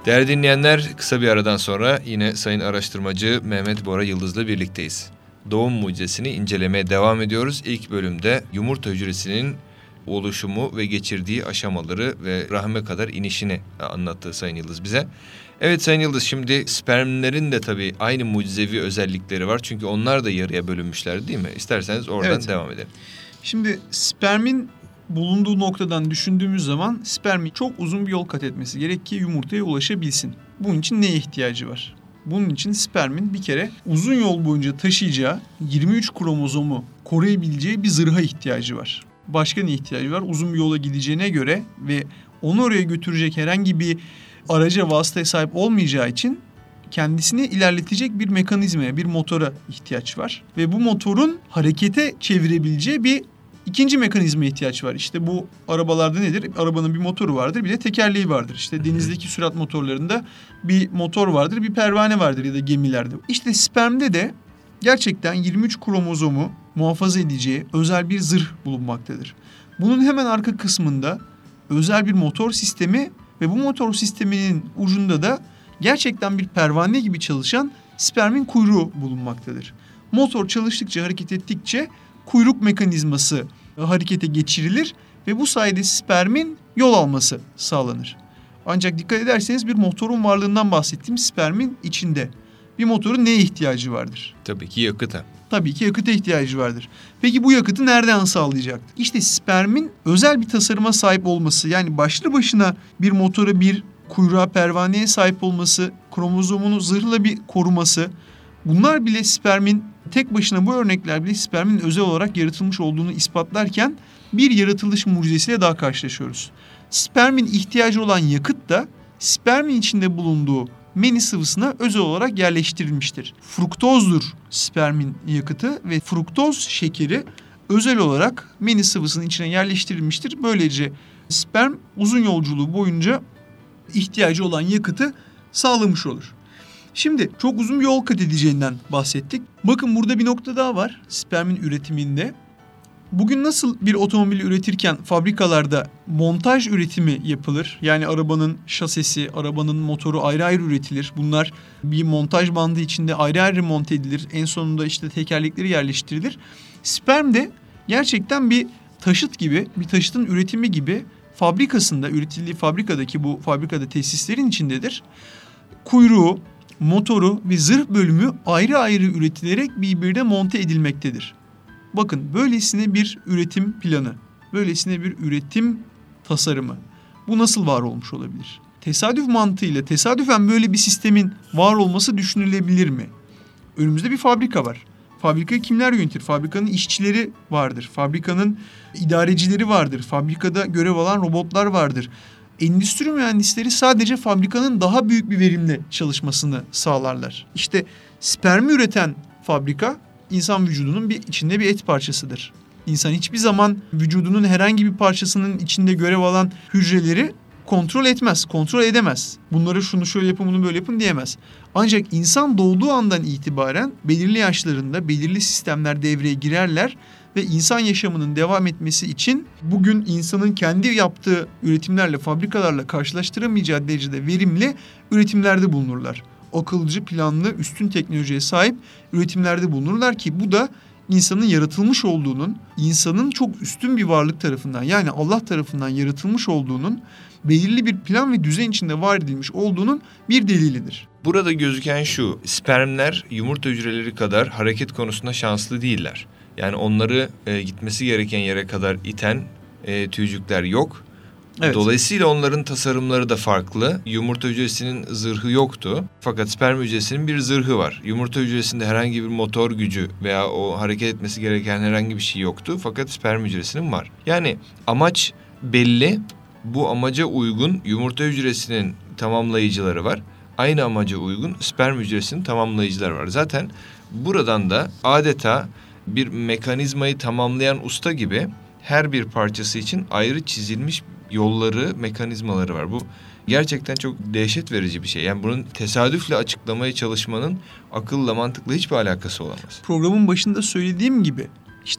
Değerli dinleyenler, kısa bir aradan sonra yine Sayın Araştırmacı Mehmet Bora Yıldız'la birlikteyiz. Doğum mucizesini incelemeye devam ediyoruz. İlk bölümde yumurta hücresinin oluşumu ve geçirdiği aşamaları ve rahme kadar inişini anlattı Sayın Yıldız bize. Evet Sayın Yıldız, şimdi spermlerin de tabii aynı mucizevi özellikleri var. Çünkü onlar da yarıya bölünmüşler değil mi? İsterseniz oradan devam edelim. Şimdi spermin bulunduğu noktadan düşündüğümüz zaman spermin çok uzun bir yol kat etmesi gerek ki yumurtaya ulaşabilsin. Bunun için neye ihtiyacı var? Bunun için spermin bir kere uzun yol boyunca taşıyacağı 23 kromozomu koruyabileceği bir zırha ihtiyacı var. Başka ne ihtiyacı var? Uzun bir yola gideceğine göre ve onu oraya götürecek herhangi bir araca, vasıtaya sahip olmayacağı için kendisini ilerletecek bir mekanizmaya, bir motora ihtiyaç var. Ve bu motorun harekete çevirebileceği bir ikinci mekanizmaya ihtiyaç var. İşte bu arabalarda nedir? Arabanın bir motoru vardır, bir de tekerleği vardır. İşte denizdeki sürat motorlarında bir motor vardır, bir pervane vardır ya da gemilerde. İşte spermde de gerçekten 23 kromozomu muhafaza edeceği özel bir zırh bulunmaktadır. Bunun hemen arka kısmında özel bir motor sistemi ve bu motor sisteminin ucunda da gerçekten bir pervane gibi çalışan spermin kuyruğu bulunmaktadır. Motor çalıştıkça, hareket ettikçe kuyruk mekanizması harekete geçirilir ve bu sayede spermin yol alması sağlanır. Ancak dikkat ederseniz bir motorun varlığından bahsettiğim spermin içinde. Bir motorun neye ihtiyacı vardır? Tabii ki yakıta. Tabii ki yakıta ihtiyacı vardır. Peki bu yakıtı nereden sağlayacaktır? İşte spermin özel bir tasarıma sahip olması, yani başlı başına bir motora, bir kuyruğa, pervaneye sahip olması, kromozomunu zırhla bir koruması, bunlar bile spermin tek başına, bu örnekler bile spermin özel olarak yaratılmış olduğunu ispatlarken bir yaratılış mucizesiyle daha karşılaşıyoruz. Spermin ihtiyacı olan yakıt da spermin içinde bulunduğu meni sıvısına özel olarak yerleştirilmiştir. Fruktozdur spermin yakıtı ve fruktoz şekeri özel olarak meni sıvısının içine yerleştirilmiştir. Böylece sperm uzun yolculuğu boyunca ihtiyacı olan yakıtı sağlamış olur. Şimdi çok uzun bir yol kat edeceğinden bahsettik. Bakın burada bir nokta daha var spermin üretiminde. Bugün nasıl bir otomobil üretirken fabrikalarda montaj üretimi yapılır? Yani arabanın şasisi, arabanın motoru ayrı ayrı üretilir. Bunlar bir montaj bandı içinde ayrı ayrı monte edilir. En sonunda işte tekerlekleri yerleştirilir. Sperm de gerçekten bir taşıt gibi, bir taşıtın üretimi gibi fabrikasında, üretildiği fabrikadaki bu fabrikada tesislerin içindedir. Kuyruğu, motoru ve zırh bölümü ayrı ayrı üretilerek birbirine monte edilmektedir. Bakın böylesine bir üretim planı, böylesine bir üretim tasarımı. Bu nasıl var olmuş olabilir? Tesadüf mantığıyla tesadüfen böyle bir sistemin var olması düşünülebilir mi? Önümüzde bir fabrika var. Fabrikayı kimler yönetir? Fabrikanın işçileri vardır. Fabrikanın idarecileri vardır. Fabrikada görev alan robotlar vardır. Endüstri mühendisleri sadece fabrikanın daha büyük bir verimle çalışmasını sağlarlar. İşte spermi üreten fabrika insan vücudunun içinde bir et parçasıdır. İnsan hiçbir zaman vücudunun herhangi bir parçasının içinde görev alan hücreleri kontrol etmez, kontrol edemez. Bunları şunu şöyle yapın, bunu böyle yapın diyemez. Ancak insan doğduğu andan itibaren belirli yaşlarında belirli sistemler devreye girerler ve insan yaşamının devam etmesi için bugün insanın kendi yaptığı üretimlerle, fabrikalarla karşılaştıramayacağı derecede verimli üretimlerde bulunurlar. Akılcı, planlı, üstün teknolojiye sahip üretimlerde bulunurlar ki bu da insanın yaratılmış olduğunun, insanın çok üstün bir varlık tarafından, yani Allah tarafından yaratılmış olduğunun, belirli bir plan ve düzen içinde var edilmiş olduğunun bir delilidir. Burada gözüken şu: spermler yumurta hücreleri kadar hareket konusunda şanslı değiller. Yani onları gitmesi gereken yere kadar iten tüycükler yok. Evet. Dolayısıyla onların tasarımları da farklı. Yumurta hücresinin zırhı yoktu. Fakat sperm hücresinin bir zırhı var. Yumurta hücresinde herhangi bir motor gücü veya o hareket etmesi gereken herhangi bir şey yoktu. Fakat sperm hücresinin var. Yani amaç belli. Bu amaca uygun yumurta hücresinin tamamlayıcıları var. Aynı amaca uygun sperm hücresinin tamamlayıcıları var. Zaten buradan da adeta bir mekanizmayı tamamlayan usta gibi her bir parçası için ayrı çizilmiş yolları, mekanizmaları var. Bu gerçekten çok dehşet verici bir şey. Yani bunun tesadüfle açıklamaya çalışmanın akılla, mantıkla hiçbir alakası olamaz. Programın başında söylediğim gibi işte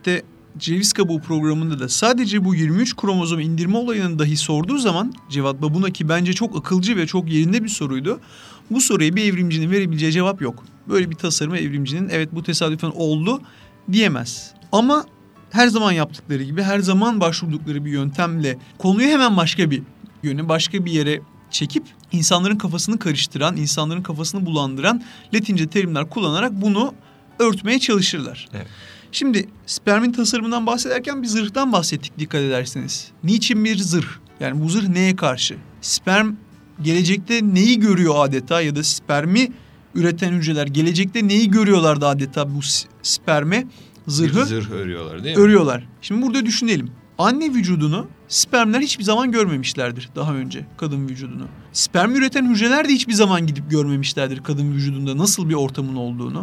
Ceviz Kabuğu programında da sadece bu 23 kromozom indirme olayını dahi sorduğu zaman Cevat Babun'a, ki bence çok akılcı ve çok yerinde bir soruydu. Bu soruya bir evrimcinin verebileceği cevap yok. Böyle bir tasarıma evrimcinin evet bu tesadüfen oldu diyemez. Ama her zaman yaptıkları gibi, her zaman başvurdukları bir yöntemle konuyu hemen başka bir yöne, başka bir yere çekip insanların kafasını karıştıran, insanların kafasını bulandıran Latince terimler kullanarak bunu örtmeye çalışırlar. Evet. Şimdi spermin tasarımından bahsederken bir zırhtan bahsettik, dikkat ederseniz. Niçin bir zırh? Yani bu zırh neye karşı? Sperm gelecekte neyi görüyor adeta, ya da spermi üreten hücreler gelecekte neyi görüyorlardı adeta bu sperme? Zırhı. Bir zırh örüyorlar değil mi? Örüyorlar. Şimdi burada düşünelim. Anne vücudunu spermler hiçbir zaman görmemişlerdir daha önce, kadın vücudunu. Sperm üreten hücreler de hiçbir zaman gidip görmemişlerdir kadın vücudunda nasıl bir ortamın olduğunu.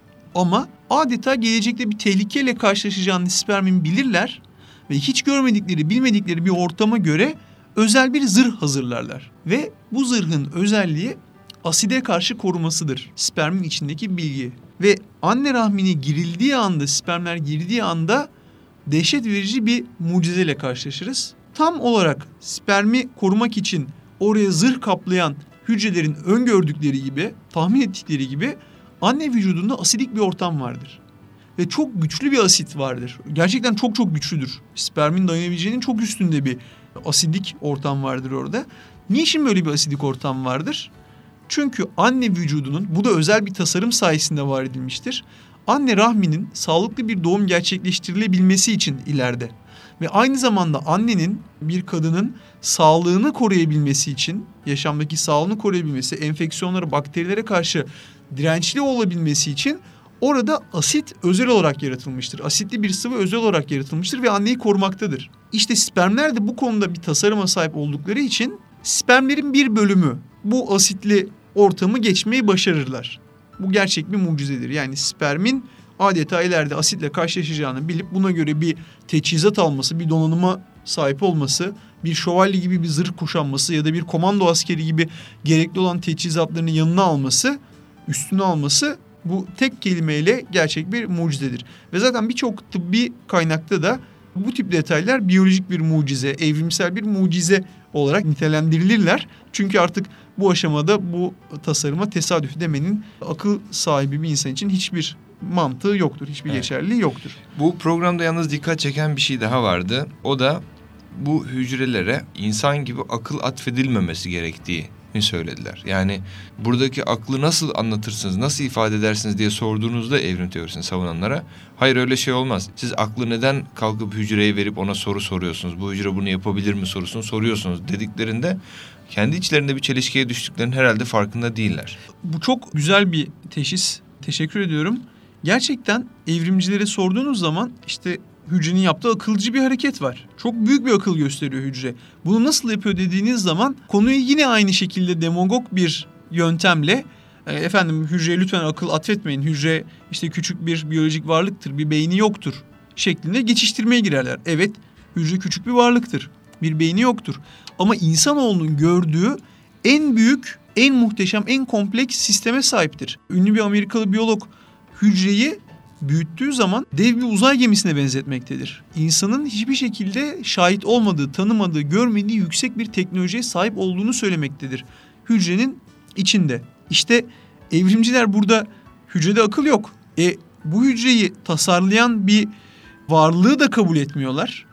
Ama adeta gelecekte bir tehlikeyle karşılaşacağını spermin bilirler ve hiç görmedikleri, bilmedikleri bir ortama göre özel bir zırh hazırlarlar. Ve bu zırhın özelliği aside karşı korumasıdır. Spermin içindeki bilgi. Ve anne rahmine girildiği anda, spermler girdiği anda dehşet verici bir mucizeyle karşılaşırız. Tam olarak spermi korumak için oraya zırh kaplayan hücrelerin öngördükleri gibi, tahmin ettikleri gibi anne vücudunda asidik bir ortam vardır. Ve çok güçlü bir asit vardır. Gerçekten çok çok güçlüdür. Spermin dayanabileceğinin çok üstünde bir asidik ortam vardır orada. Niçin böyle bir asidik ortam vardır? Çünkü anne vücudunun, bu da özel bir tasarım sayesinde var edilmiştir, anne rahminin sağlıklı bir doğum gerçekleştirilebilmesi için ileride ve aynı zamanda annenin, bir kadının sağlığını koruyabilmesi için, yaşamdaki sağlığını koruyabilmesi, enfeksiyonlara, bakterilere karşı dirençli olabilmesi için orada asit özel olarak yaratılmıştır. Asitli bir sıvı özel olarak yaratılmıştır ve anneyi korumaktadır. İşte spermler de bu konuda bir tasarıma sahip oldukları için spermlerin bir bölümü bu asitli ortamı geçmeyi başarırlar. Bu gerçek bir mucizedir. Yani spermin adeta ileride asitle karşılaşacağını bilip buna göre bir teçhizat alması, bir donanıma sahip olması, bir şövalye gibi bir zırh kuşanması ya da bir komando askeri gibi gerekli olan teçhizatlarını yanına alması, üstüne alması bu tek kelimeyle gerçek bir mucizedir. Ve zaten birçok tıbbi kaynakta da bu tip detaylar biyolojik bir mucize, evrimsel bir mucize olarak nitelendirilirler. Çünkü artık bu aşamada bu tasarıma tesadüf demenin akıl sahibi bir insan için hiçbir mantığı yoktur, hiçbir geçerliliği yoktur. Bu programda yalnız dikkat çeken bir şey daha vardı. O da bu hücrelere insan gibi akıl atfedilmemesi gerektiğini söylediler. Yani buradaki aklı nasıl anlatırsınız, nasıl ifade edersiniz diye sorduğunuzda evrim teorisini savunanlara, hayır öyle şey olmaz. Siz aklı neden kalkıp hücreye verip ona soru soruyorsunuz? Bu hücre bunu yapabilir mi sorusunu soruyorsunuz dediklerinde kendi içlerinde bir çelişkiye düştüklerinin herhalde farkında değiller. Bu çok güzel bir teşhis. Teşekkür ediyorum. Gerçekten evrimcilere sorduğunuz zaman işte hücrenin yaptığı akılcı bir hareket var. Çok büyük bir akıl gösteriyor hücre. Bunu nasıl yapıyor dediğiniz zaman konuyu yine aynı şekilde demagog bir yöntemle efendim hücreye lütfen akıl atfetmeyin. Hücre işte küçük bir biyolojik varlıktır, bir beyni yoktur şeklinde geçiştirmeye girerler. Evet, hücre küçük bir varlıktır. Bir beyni yoktur. Ama insanoğlunun gördüğü en büyük, en muhteşem, en kompleks sisteme sahiptir. Ünlü bir Amerikalı biyolog hücreyi büyüttüğü zaman dev bir uzay gemisine benzetmektedir. İnsanın hiçbir şekilde şahit olmadığı, tanımadığı, görmediği yüksek bir teknolojiye sahip olduğunu söylemektedir hücrenin içinde. İşte evrimciler burada hücrede akıl yok. Bu hücreyi tasarlayan bir varlığı da kabul etmiyorlar.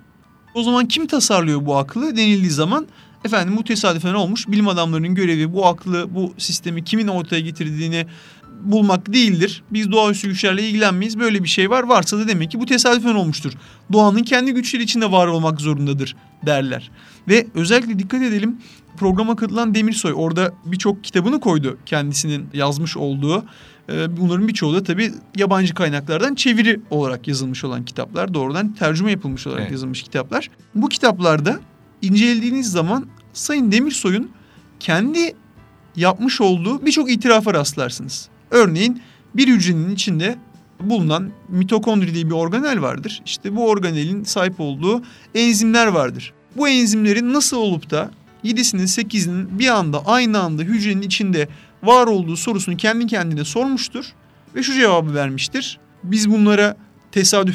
O zaman kim tasarlıyor bu aklı denildiği zaman efendim bu tesadüfen olmuş, bilim adamlarının görevi bu aklı, bu sistemi kimin ortaya getirdiğini bulmak değildir. Biz doğaüstü güçlerle ilgilenmeyiz. Böyle bir şey var. Varsa da demek ki bu tesadüfen olmuştur. Doğanın kendi güçleri içinde var olmak zorundadır derler. Ve özellikle dikkat edelim, programa katılan Demirsoy orada birçok kitabını koydu kendisinin yazmış olduğu. Bunların birçoğu da tabii yabancı kaynaklardan çeviri olarak yazılmış olan kitaplar. Doğrudan tercüme yapılmış olarak yazılmış kitaplar. Bu kitaplarda incelediğiniz zaman Sayın Demirsoy'un kendi yapmış olduğu birçok itirafa rastlarsınız. Örneğin bir hücrenin içinde bulunan mitokondri diye bir organel vardır. İşte bu organelin sahip olduğu enzimler vardır. Bu enzimlerin nasıl olup da 7'sinin 8'inin bir anda aynı anda hücrenin içinde var olduğu sorusunu kendi kendine sormuştur ve şu cevabı vermiştir. Biz bunlara tesadüfen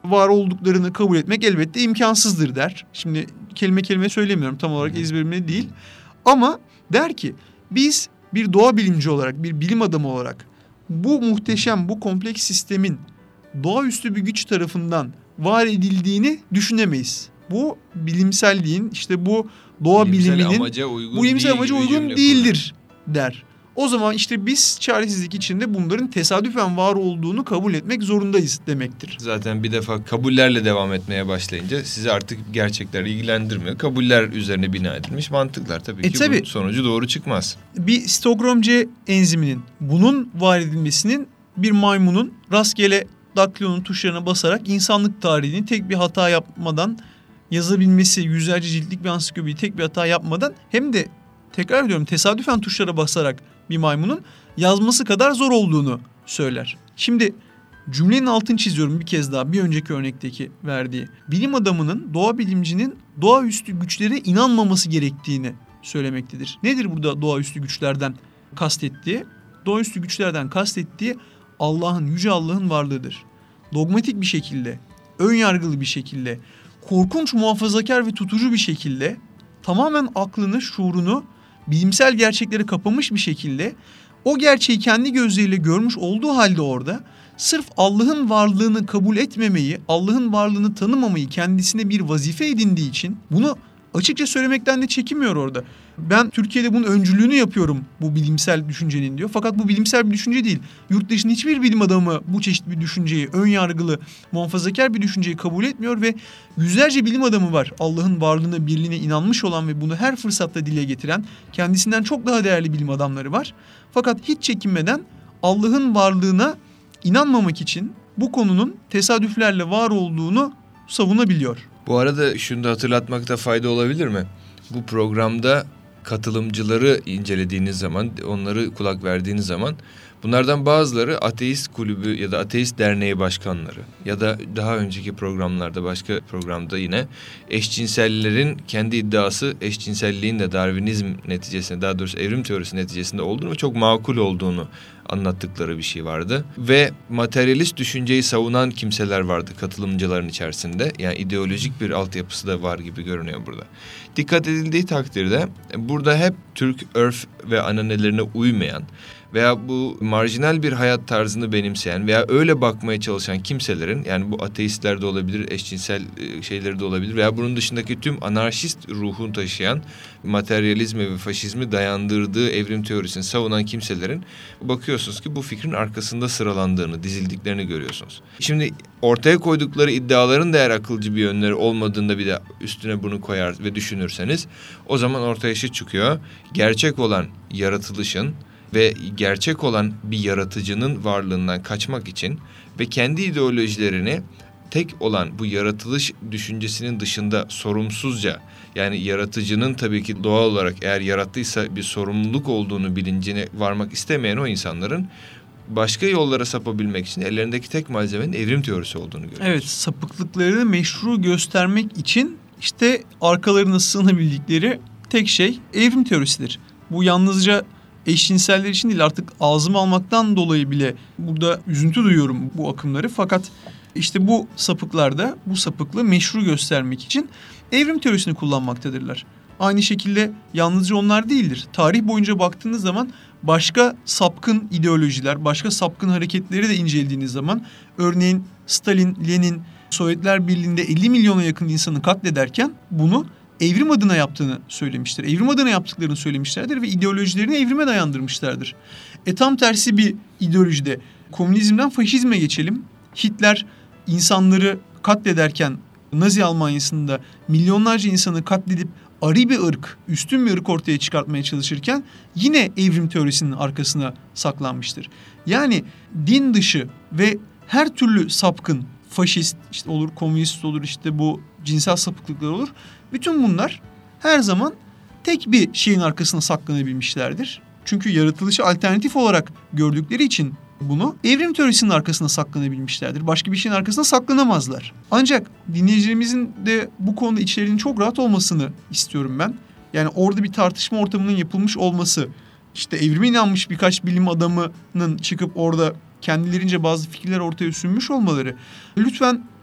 var olduklarını kabul etmek elbette imkansızdır der. Şimdi kelime kelime söylemiyorum, tam olarak ezberimde değil. Ama der ki biz bir doğa bilimci olarak, bir bilim adamı olarak bu muhteşem, bu kompleks sistemin doğaüstü bir güç tarafından var edildiğini düşünemeyiz. Bu bilimselliğin, işte bu doğa biliminin bu bilimsel amaca uygun değildir der. O zaman işte biz çaresizlik içinde bunların tesadüfen var olduğunu kabul etmek zorundayız demektir. Zaten bir defa kabullerle devam etmeye başlayınca sizi artık gerçekler ilgilendirmiyor. Kabuller üzerine bina edilmiş mantıklar. Tabii ki bunun sonucu doğru çıkmaz. Bir Stockholm C enziminin, bunun var edilmesinin bir maymunun rastgele daktilonun tuşlarına basarak insanlık tarihini tek bir hata yapmadan yazabilmesi, yüzlerce ciltlik bir ansiklopedik tek bir hata yapmadan, hem de tekrar ediyorum tesadüfen tuşlara basarak bir maymunun yazması kadar zor olduğunu söyler. Şimdi cümlenin altını çiziyorum bir kez daha, bir önceki örnekteki verdiği. Bilim adamının, doğa bilimcinin doğaüstü güçlere inanmaması gerektiğini söylemektedir. Nedir burada doğaüstü güçlerden kastettiği? Doğaüstü güçlerden kastettiği Allah'ın, yüce Allah'ın varlığıdır. Dogmatik bir şekilde, önyargılı bir şekilde, korkunç muhafazakar ve tutucu bir şekilde, tamamen aklını, şuurunu bilimsel gerçekleri kapamış bir şekilde, o gerçeği kendi gözleriyle görmüş olduğu halde orada sırf Allah'ın varlığını kabul etmemeyi, Allah'ın varlığını tanımamayı kendisine bir vazife edindiği için bunu açıkça söylemekten de çekinmiyor orada. Ben Türkiye'de bunun öncülüğünü yapıyorum bu bilimsel düşüncenin diyor. Fakat bu bilimsel bir düşünce değil. Yurt dışında hiçbir bilim adamı bu çeşit bir düşünceyi, önyargılı, muhafazakar bir düşünceyi kabul etmiyor ve yüzlerce bilim adamı var. Allah'ın varlığına, birliğine inanmış olan ve bunu her fırsatta dile getiren, kendisinden çok daha değerli bilim adamları var. Fakat hiç çekinmeden Allah'ın varlığına inanmamak için bu konunun tesadüflerle var olduğunu savunabiliyor. Bu arada şunu da hatırlatmakta fayda olabilir mi? Bu programda katılımcıları incelediğiniz zaman, onları kulak verdiğiniz zaman bunlardan bazıları ateist kulübü ya da ateist derneği başkanları ya da daha önceki programlarda, başka programda yine eşcinsellerin kendi iddiası eşcinselliğin de Darwinizm neticesinde, daha doğrusu evrim teorisi neticesinde olduğunu ve çok makul olduğunu anlattıkları bir şey vardı. Ve materyalist düşünceyi savunan kimseler vardı katılımcıların içerisinde. Yani ideolojik bir altyapısı da var gibi görünüyor burada. Dikkat edildiği takdirde burada hep Türk örf ve ananelerine uymayan veya bu marjinal bir hayat tarzını benimseyen veya öyle bakmaya çalışan kimselerin, yani bu ateistler de olabilir, eşcinsel şeyleri de olabilir veya bunun dışındaki tüm anarşist ruhunu taşıyan, materyalizmi ve faşizmi dayandırdığı evrim teorisini savunan kimselerin bakıyorsunuz ki bu fikrin arkasında sıralandığını, dizildiklerini görüyorsunuz. Şimdi ortaya koydukları iddiaların da eğer akılcı bir yönleri olmadığında bir de üstüne bunu koyar ve düşünürseniz o zaman ortaya şu çıkıyor: gerçek olan yaratılışın ve gerçek olan bir yaratıcının varlığından kaçmak için ve kendi ideolojilerini tek olan bu yaratılış düşüncesinin dışında sorumsuzca, yani yaratıcının tabii ki doğal olarak eğer yarattıysa bir sorumluluk olduğunu bilincine varmak istemeyen o insanların başka yollara sapabilmek için ellerindeki tek malzemenin evrim teorisi olduğunu görüyoruz. Evet, sapıklıklarını meşru göstermek için işte arkalarına sığınabildikleri tek şey evrim teorisidir. Bu yalnızca eşcinseller için değil, artık ağzıma almaktan dolayı bile burada üzüntü duyuyorum bu akımları. Fakat işte bu sapıklar da bu sapıklığı meşru göstermek için evrim teorisini kullanmaktadırlar. Aynı şekilde yalnızca onlar değildir. Tarih boyunca baktığınız zaman başka sapkın ideolojiler, başka sapkın hareketleri de incelediğiniz zaman, örneğin Stalin, Lenin, Sovyetler Birliği'nde 50 milyona yakın insanı katlederken bunu evrim adına yaptığını söylemiştir. Evrim adına yaptıklarını söylemişlerdir ve ideolojilerini evrime dayandırmışlardır. Tam tersi bir ideolojide komünizmden faşizme geçelim. Hitler insanları katlederken Nazi Almanya'sında milyonlarca insanı katledip ari bir ırk, üstün bir ırk ortaya çıkartmaya çalışırken yine evrim teorisinin arkasına saklanmıştır. Yani din dışı ve her türlü sapkın, faşist işte olur, komünist olur, işte bu cinsel sapıklıklar olur. Bütün bunlar her zaman tek bir şeyin arkasına saklanabilmişlerdir. Çünkü yaratılışı alternatif olarak gördükleri için bunu evrim teorisinin arkasına saklanabilmişlerdir. Başka bir şeyin arkasına saklanamazlar. Ancak dinleyicilerimizin de bu konuda içlerinin çok rahat olmasını istiyorum ben. Yani orada bir tartışma ortamının yapılmış olması, işte evrime inanmış birkaç bilim adamının çıkıp orada kendilerince bazı fikirler ortaya sürmüş olmaları lütfen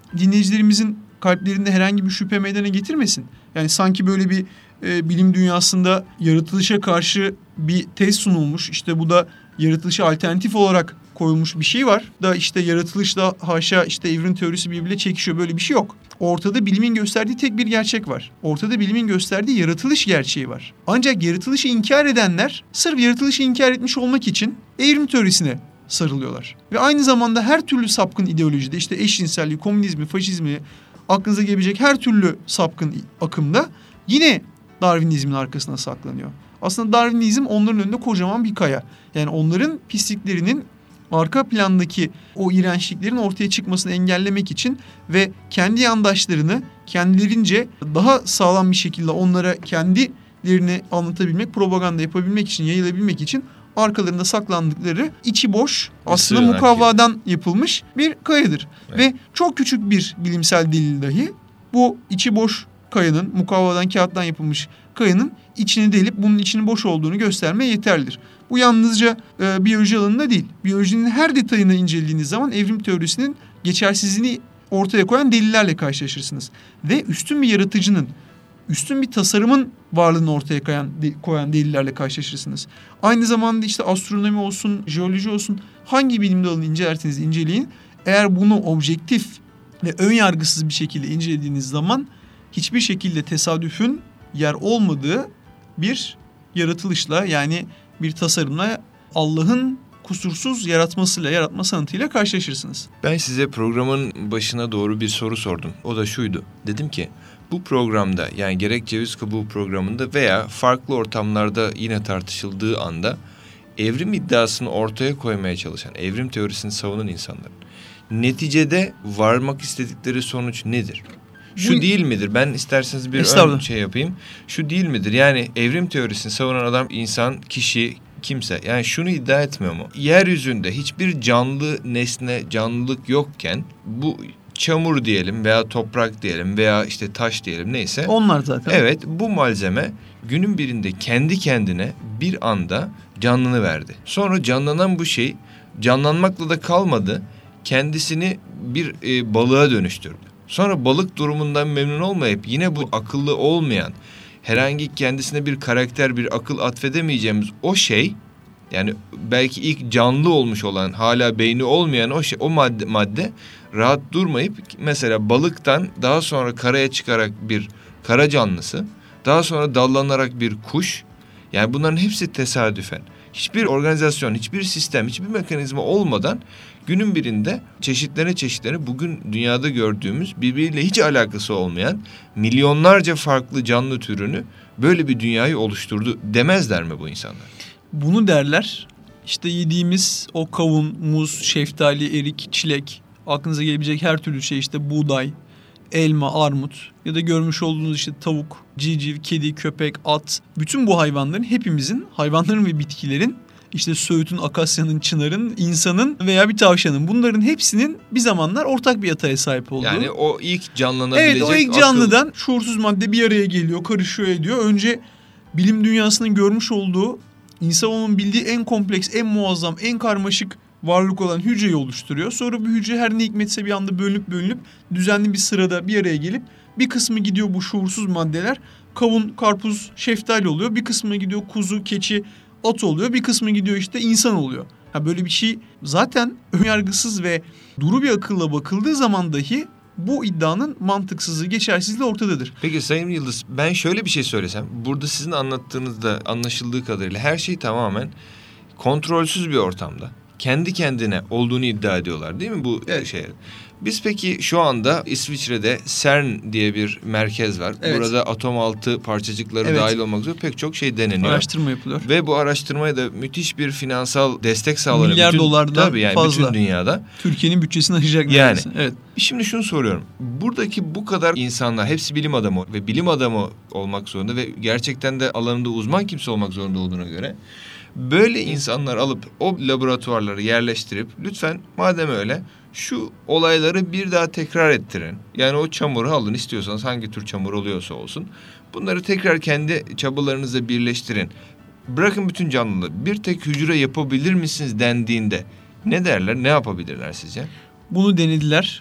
dinleyicilerimizin kalplerinde herhangi bir şüphe meydana getirmesin. Yani sanki böyle bir bilim dünyasında yaratılışa karşı bir tez sunulmuş. İşte bu da yaratılışa alternatif olarak koyulmuş bir şey var. Da işte yaratılışla haşa işte evrim teorisi birbiriyle çekişiyor. Böyle bir şey yok. Ortada bilimin gösterdiği tek bir gerçek var. Ortada bilimin gösterdiği yaratılış gerçeği var. Ancak yaratılışı inkar edenler sırf yaratılışı inkar etmiş olmak için evrim teorisine sarılıyorlar. Ve aynı zamanda her türlü sapkın ideolojide işte eşcinselliği, komünizmi, faşizmi, aklınıza gelebilecek her türlü sapkın akımda yine Darwinizmin arkasına saklanıyor. Aslında Darwinizm onların önünde kocaman bir kaya. Yani onların pisliklerinin arka plandaki o iğrençliklerin ortaya çıkmasını engellemek için ve kendi yandaşlarını kendilerince daha sağlam bir şekilde onlara kendilerini anlatabilmek, propaganda yapabilmek için, yayılabilmek için arkalarında saklandıkları içi boş, aslında mukavvadan yapılmış bir kayadır. Evet. Ve çok küçük bir bilimsel delil dahi bu içi boş kayanın, mukavvadan, kağıttan yapılmış kayanın içini delip bunun içinin boş olduğunu göstermeye yeterlidir. Bu yalnızca biyoloji alanında değil. Biyolojinin her detayını incelediğiniz zaman evrim teorisinin geçersizliğini ortaya koyan delillerle karşılaşırsınız. Ve üstün bir yaratıcının, üstün bir tasarımın varlığını ortaya koyan delillerle karşılaşırsınız. Aynı zamanda işte astronomi olsun, jeoloji olsun, hangi bilim dalını incelerseniz inceleyin. Eğer bunu objektif ve ön yargısız bir şekilde incelediğiniz zaman hiçbir şekilde tesadüfün yer olmadığı bir yaratılışla, yani bir tasarımla, Allah'ın kusursuz yaratma sanatıyla karşılaşırsınız. Ben size programın başına doğru bir soru sordum. O da şuydu. Dedim ki bu programda, yani gerek Ceviz Kabuğu programında veya farklı ortamlarda yine tartışıldığı anda evrim iddiasını ortaya koymaya çalışan, evrim teorisini savunan insanların neticede varmak istedikleri sonuç nedir? Şu değil midir? Ben isterseniz bir ön şey yapayım. Şu değil midir? Yani evrim teorisini savunan adam, insan, kişi, kimse. Yani şunu iddia etmiyor mu? Yeryüzünde hiçbir canlı nesne, canlılık yokken bu çamur diyelim veya toprak diyelim veya işte taş diyelim, neyse. Onlar zaten. Evet, bu malzeme günün birinde kendi kendine bir anda canlını verdi. Sonra canlanan bu şey canlanmakla da kalmadı. Kendisini bir balığa dönüştürdü. Sonra balık durumundan memnun olmayıp yine bu akıllı olmayan, herhangi kendisine bir karakter, bir akıl atfedemeyeceğimiz o şey, yani belki ilk canlı olmuş olan, hala beyni olmayan o şey, o madde rahat durmayıp mesela balıktan daha sonra karaya çıkarak bir kara canlısı, daha sonra dallanarak bir kuş, yani bunların hepsi tesadüfen. Hiçbir organizasyon, hiçbir sistem, hiçbir mekanizma olmadan günün birinde çeşitlerine bugün dünyada gördüğümüz birbiriyle hiç alakası olmayan milyonlarca farklı canlı türünü böyle bir dünyayı oluşturdu demezler mi bu insanlar? Bunu derler. İşte yediğimiz o kavun, muz, şeftali, erik, çilek, aklınıza gelebilecek her türlü şey, işte buğday, elma, armut ya da görmüş olduğunuz işte tavuk, civciv, kedi, köpek, at, bütün bu hayvanların, hepimizin, hayvanların ve bitkilerin, işte söğütün, akasyanın, çınarın, insanın veya bir tavşanın, bunların hepsinin bir zamanlar ortak bir yataya sahip olduğu. Yani o ilk canlanabilecek evet, o ilk canlıdan şuursuz madde bir araya geliyor, karışıyor ediyor. Önce bilim dünyasının görmüş olduğu, insanoğlunun bildiği en kompleks, en muazzam, en karmaşık varlık olan hücreyi oluşturuyor. Sonra bu hücre her ne hikmetse bir anda bölünüp düzenli bir sırada bir araya gelip bir kısmı gidiyor bu şuursuz maddeler kavun, karpuz, şeftali oluyor. Bir kısmı gidiyor kuzu, keçi, at oluyor. Bir kısmı gidiyor işte insan oluyor. Böyle bir şey zaten önyargısız ve duru bir akılla bakıldığı zaman dahi bu iddianın mantıksızlığı, geçersizliği ortadadır. Peki Sayın Yıldız, ben şöyle bir şey söylesem. Burada sizin anlattığınızda anlaşıldığı kadarıyla her şey tamamen kontrolsüz bir ortamda, kendi kendine olduğunu iddia ediyorlar değil mi bu şey? Biz peki şu anda İsviçre'de CERN diye bir merkez var. Evet. Burada atom altı parçacıkları dahil olmak üzere pek çok şey deneniyor. Araştırma yapılıyor. Ve bu araştırmaya da müthiş bir finansal destek sağlanıyor. Milyar dolardan tabii yani fazla. Bütün dünyada. Türkiye'nin bütçesini aşacak. Yani. Evet. Şimdi şunu soruyorum. Buradaki bu kadar insanlar hepsi bilim adamı ve bilim adamı olmak zorunda ve gerçekten de alanında uzman kimse olmak zorunda olduğuna göre böyle insanlar alıp o laboratuvarları yerleştirip lütfen madem öyle şu olayları bir daha tekrar ettirin. Yani o çamuru alın, istiyorsanız hangi tür çamur oluyorsa olsun. Bunları tekrar kendi çabalarınızla birleştirin. Bırakın bütün canlılığı. Bir tek hücre yapabilir misiniz dendiğinde ne derler, ne yapabilirler sizce? Bunu denediler.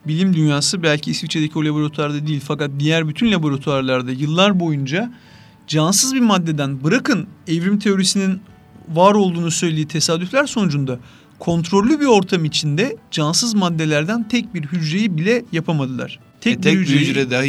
bilim dünyası belki İsviçre'deki o laboratuvarda değil fakat diğer bütün laboratuvarlarda yıllar boyunca cansız bir maddeden, bırakın evrim teorisinin var olduğunu söylediği tesadüfler sonucunda, kontrollü bir ortam içinde cansız maddelerden tek bir hücreyi bile yapamadılar. Tek bir hücre dahi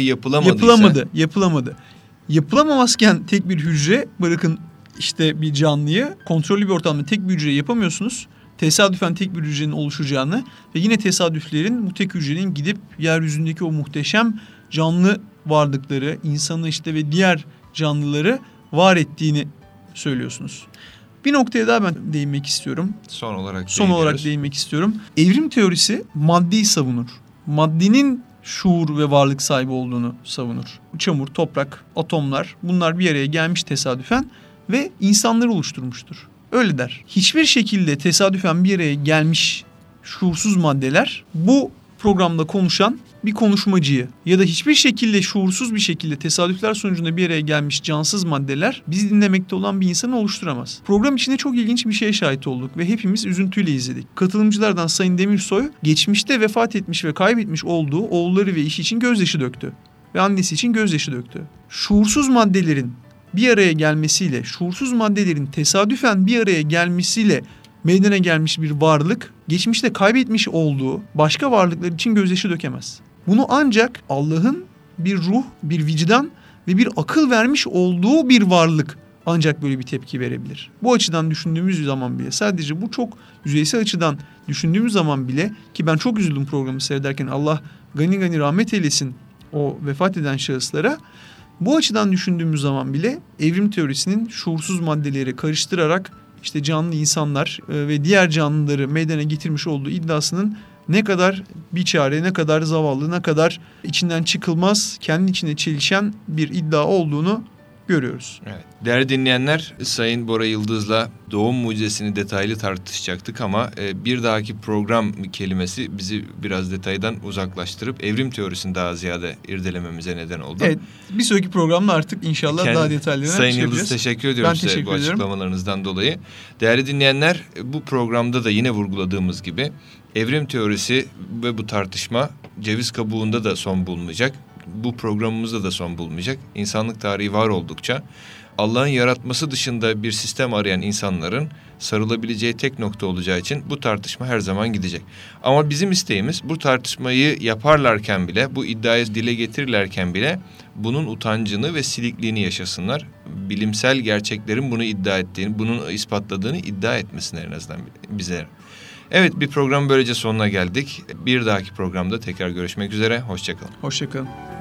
yapılamadı. Yapılamamazken tek bir hücre, bırakın işte bir canlıyı, kontrollü bir ortamda tek bir hücre yapamıyorsunuz. Tesadüfen tek bir hücrenin oluşacağını ve yine tesadüflerin bu tek hücrenin gidip yeryüzündeki o muhteşem canlı varlıkları, insanı işte ve diğer canlıları var ettiğini söylüyorsunuz. Bir noktaya daha ben değinmek istiyorum. Son olarak değinmek istiyorum. Evrim teorisi maddeyi savunur. Maddenin şuur ve varlık sahibi olduğunu savunur. Çamur, toprak, atomlar, bunlar bir araya gelmiş tesadüfen ve insanları oluşturmuştur. Öyle der. Hiçbir şekilde tesadüfen bir araya gelmiş şuursuz maddeler bu programda konuşan bir konuşmacıyı ya da hiçbir şekilde şuursuz bir şekilde tesadüfler sonucunda bir araya gelmiş cansız maddeler bizi dinlemekte olan bir insanı oluşturamaz. Program içinde çok ilginç bir şeye şahit olduk ve hepimiz üzüntüyle izledik. Katılımcılardan Sayın Demirsoy geçmişte vefat etmiş ve kaybetmiş olduğu oğulları ve eşi için gözyaşı döktü. Ve annesi için gözyaşı döktü. Şuursuz maddelerin bir araya gelmesiyle, şuursuz maddelerin tesadüfen bir araya gelmesiyle meydana gelmiş bir varlık, geçmişte kaybetmiş olduğu başka varlıklar için gözyaşı dökemez. Bunu ancak Allah'ın bir ruh, bir vicdan ve bir akıl vermiş olduğu bir varlık ancak böyle bir tepki verebilir. Bu açıdan düşündüğümüz zaman bile, sadece bu çok yüzeysel açıdan düşündüğümüz zaman bile, ki ben çok üzüldüm programı seyrederken, Allah gani gani rahmet eylesin o vefat eden şahıslara. Bu açıdan düşündüğümüz zaman bile evrim teorisinin şuursuz maddeleri karıştırarak işte canlı insanlar ve diğer canlıları meydana getirmiş olduğu iddiasının ne kadar biçare, ne kadar zavallı, ne kadar içinden çıkılmaz, kendi içine çelişen bir iddia olduğunu görüyoruz. Evet. Değerli dinleyenler, Sayın Bora Yıldız'la doğum mucizesini detaylı tartışacaktık ama bir dahaki program kelimesi bizi biraz detaydan uzaklaştırıp evrim teorisini daha ziyade irdelememize neden oldu. Evet, bir sonraki programda artık inşallah daha detaylarına Sayın Yıldız, teşekkür ediyorum size bu açıklamalarınızdan dolayı. Değerli dinleyenler, bu programda da yine vurguladığımız gibi evrim teorisi ve bu tartışma ceviz kabuğunda da son bulmayacak. Bu programımızda da son bulmayacak. İnsanlık tarihi var oldukça Allah'ın yaratması dışında bir sistem arayan insanların sarılabileceği tek nokta olacağı için bu tartışma her zaman gidecek. Ama bizim isteğimiz bu tartışmayı yaparlarken bile, bu iddiayı dile getirirlerken bile bunun utancını ve silikliğini yaşasınlar. Bilimsel gerçeklerin bunu iddia ettiğini, bunun ispatladığını iddia etmesinler en azından bize. Evet, bir program böylece sonuna geldik. Bir dahaki programda tekrar görüşmek üzere. Hoşça kalın. Hoşça kalın.